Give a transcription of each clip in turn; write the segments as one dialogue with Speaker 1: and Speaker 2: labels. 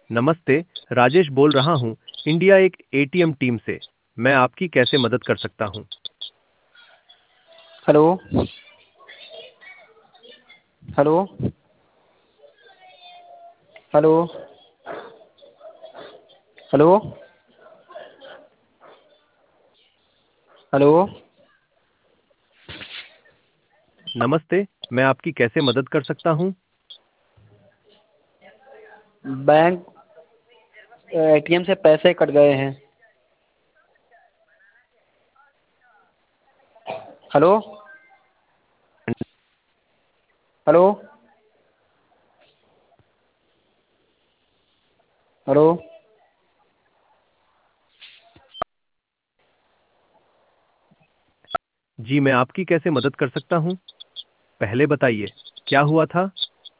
Speaker 1: नमस्ते, राजेश बोल रहा हूँ, इंडिया एक एटीएम टीम से। मैं आपकी कैसे मदद कर सकता हूँ?
Speaker 2: Hello. Hello. Hello. Hello. Hello.
Speaker 1: नमस्ते, मैं आपकी कैसे मदद कर सकता हूँ?
Speaker 2: बैंक एटीएम से पैसे कट गए हैं। हेलो। हेलो। हेलो।
Speaker 1: जी, मैं आपकी कैसे मदद कर सकता हूँ? पहले बताइए, क्या हुआ था?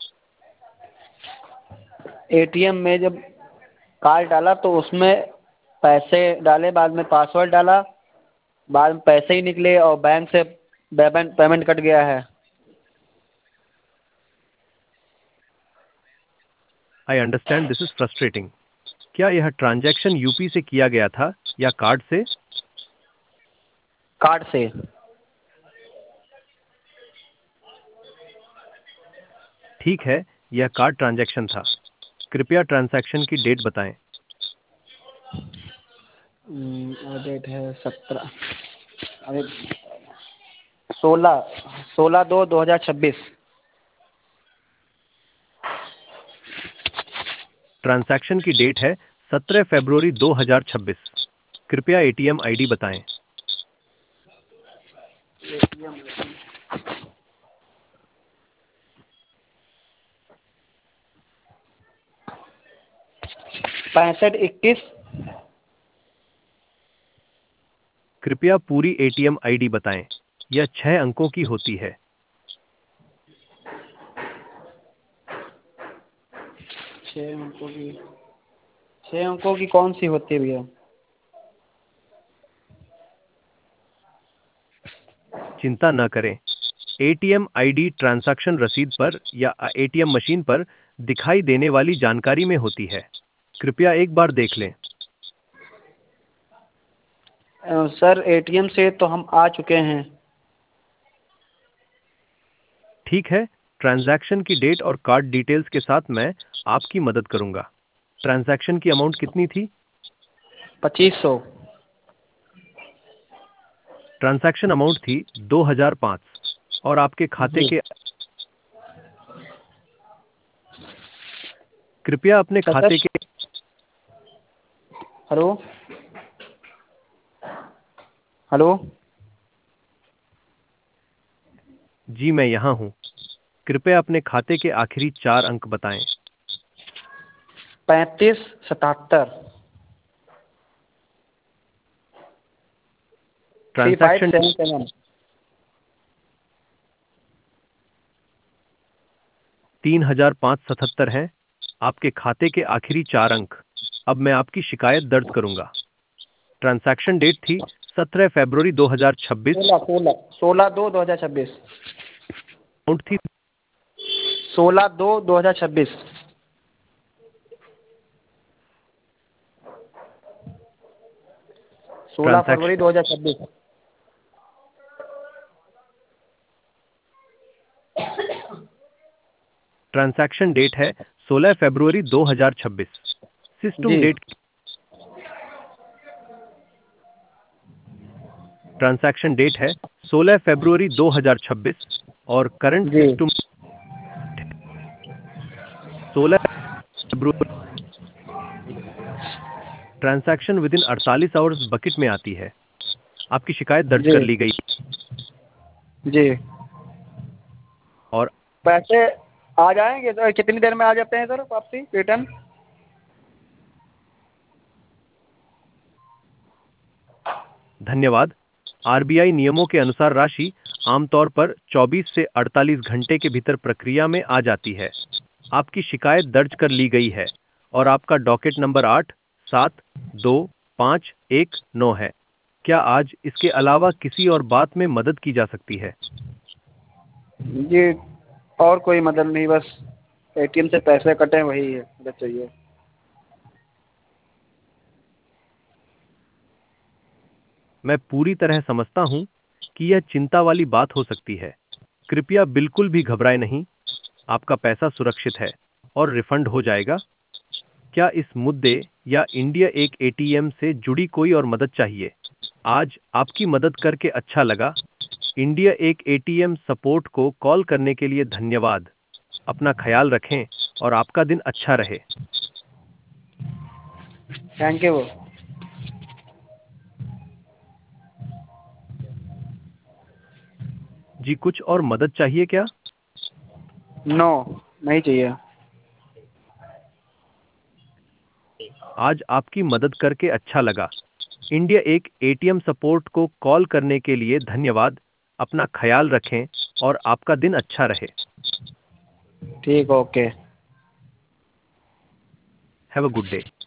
Speaker 2: एटीएम में जब कार्ड डाला तो उसमें पैसे डाले, बाद में पासवर्ड डाला, बाद में पैसे ही निकले और बैंक से पेमेंट कट गया है।
Speaker 1: I understand this is frustrating. क्या यह ट्रांजैक्शन यूपी से किया गया था या कार्ड से?
Speaker 2: कार्ड से।
Speaker 1: ठीक है, यह कार्ड ट्रांजैक्शन था। कृपया ट्रांजैक्शन की डेट बताएं।
Speaker 2: डेट है 17, अरे 16/2/2026।
Speaker 1: ट्रांजैक्शन की डेट है 17 फरवरी 2026। कृपया एटीएम आईडी बताएं।
Speaker 2: एटीएम 6521।
Speaker 1: कृपया पूरी एटीएम आईडी बताएं। यह 6 अंकों की होती है।
Speaker 2: 6 अंकों की कौन सी होती है भैया?
Speaker 1: चिंता न करें, एटीएम आईडी ट्रांजैक्शन रसीद पर या एटीएम मशीन पर दिखाई देने वाली जानकारी में होती है। कृपया एक बार देख लें।
Speaker 2: सर एटीएम से तो हम आ चुके हैं।
Speaker 1: ठीक है, ट्रांजैक्शन की डेट और कार्ड डिटेल्स के साथ मैं आपकी मदद करूंगा। ट्रांजैक्शन की अमाउंट कितनी थी?
Speaker 2: 2500।
Speaker 1: ट्रांजैक्शन अमाउंट थी 2005 और आपके खाते
Speaker 2: जी।
Speaker 1: के कृपया अपने
Speaker 2: क्या
Speaker 1: खाते
Speaker 2: सर?
Speaker 1: के
Speaker 2: हेलो। हेलो।
Speaker 1: जी, मैं यहाँ हूँ। कृपया अपने खाते के आखिरी 4 अंक बताएं।
Speaker 2: 3577। Three five
Speaker 1: transaction
Speaker 2: seven seven
Speaker 1: 3577 है। आपके खाते के आखिरी 4 अंक। अब मैं आपकी शिकायत दर्ज करूंगा। ट्रांजैक्शन डेट थी 17 फरवरी 2026।
Speaker 2: 16/2/2026।
Speaker 1: अमाउंट थी
Speaker 2: 16/2/2026। 16 फरवरी
Speaker 1: ट्रांजैक्शन
Speaker 2: 2026।
Speaker 1: ट्रांजैक्शन डेट है 16 फरवरी 2026। सिस्टम
Speaker 2: जी।
Speaker 1: डेट ट्रांजैक्शन डेट है 16 फरवरी 2026 और करंट
Speaker 2: जी।
Speaker 1: सिस्टम 16 फरवरी। Transaction within 48 hours bucket में आती है। आपकी शिकायत दर्ज
Speaker 2: जी।
Speaker 1: कर ली गई
Speaker 2: जी।
Speaker 1: और
Speaker 2: पैसे आ जाएंगे तो कितनी देर में आ जाते हैं सर वापसी रिटर्न?
Speaker 1: धन्यवाद। आरबीआई नियमों के अनुसार राशि आमतौर पर 24 से 48 घंटे के भीतर प्रक्रिया में आ जाती है। आपकी शिकायत दर्ज कर ली गई है और आपका डॉकेट नंबर 872519 है। क्या आज इसके अलावा किसी और बात में मदद की जा सकती है?
Speaker 2: जी, और कोई मदद नहीं, बस एटीएम से पैसे कटे वही है, मदद चाहिए।
Speaker 1: मैं पूरी तरह समझता हूँ कि यह चिंता वाली बात हो सकती है। कृपया बिल्कुल भी घबराएं नहीं, आपका पैसा सुरक्षित है और रिफंड हो जाएगा। क्या इस मुद्दे या इंडिया एक एटीएम से जुड़ी कोई और मदद चाहिए? आज आपकी मदद करके अच्छा लगा। इंडिया एक एटीएम सपोर्ट को कॉल करने के लिए धन्यवाद। अपना ख्याल रखें और आपका दिन अच्छा रहे।
Speaker 2: Thank you.
Speaker 1: जी, कुछ और मदद चाहिए क्या?
Speaker 2: नो, नहीं चाहिए।
Speaker 1: आज आपकी मदद करके अच्छा लगा। इंडिया एक एटीएम सपोर्ट को कॉल करने के लिए धन्यवाद। अपना ख्याल रखें और आपका दिन अच्छा रहे।
Speaker 2: ठीक, okay.
Speaker 1: Have a good day.